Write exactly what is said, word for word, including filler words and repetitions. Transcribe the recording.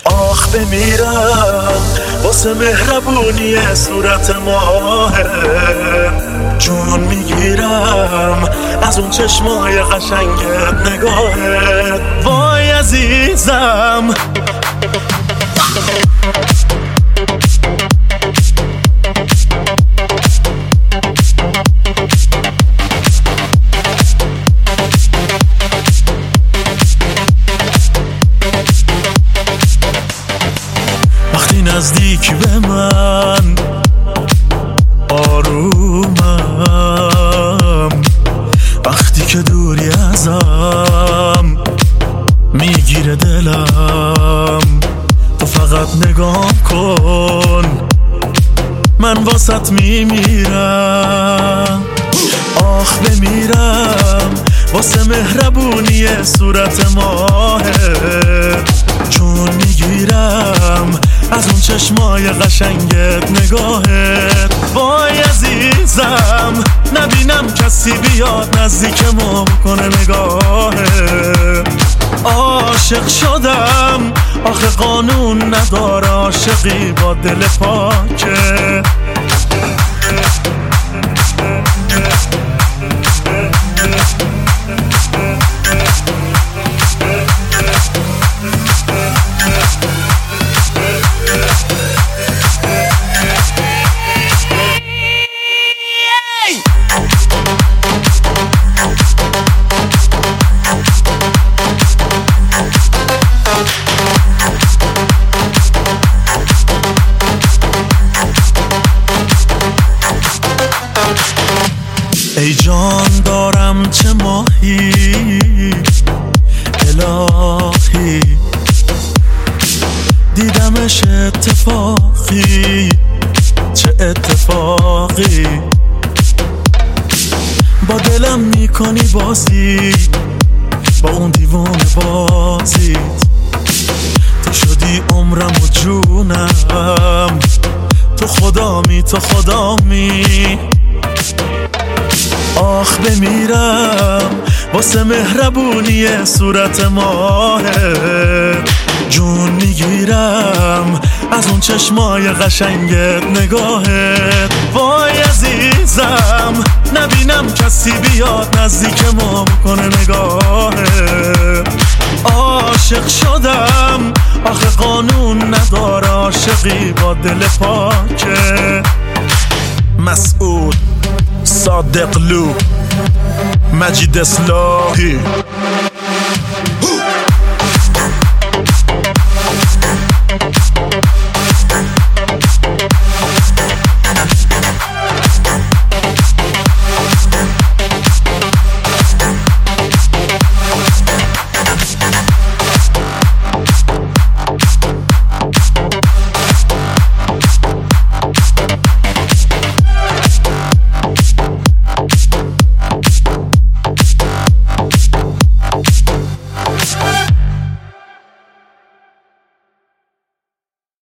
آخ بمیرم واسه مهربونی صورت ماهه، جون میگیرم از اون چشمای قشنگت نگاهت. وای عزیزم وقتی نزدیک به من آرومم، وقتی که دوری ازم میگیره دلم. تو فقط نگاه کن من واسط میمیرم. آخ بمیرم واسه مهربونی صورت ماهه، چون میگیرم از اون چشمای قشنگت نگاهت. وای عزیزم نبینم کسی بیاد نزدیک ما بکنه نگاهت. عاشق شدم آخه قانون نداره عاشقی با دل پاکه. ای جان دارم چه ماهی الهی، دیدمش اتفاقی چه اتفاقی. با دلم میکنی بازی با اون دیوون بازیت. تو شدی عمرم و جونم، تو خدامی تو خدامی. آخ بمیرم واسه مهربونی صورت ماهه، جون میگیرم از اون چشمای قشنگت نگاهت. وای عزیزم نبینم کسی بیاد نزدیک ما بکنه نگاهت. عاشق شدم آخه قانون نداره عاشقی با دل پاکه. مسعود صادق لو، مجید اصلاحی.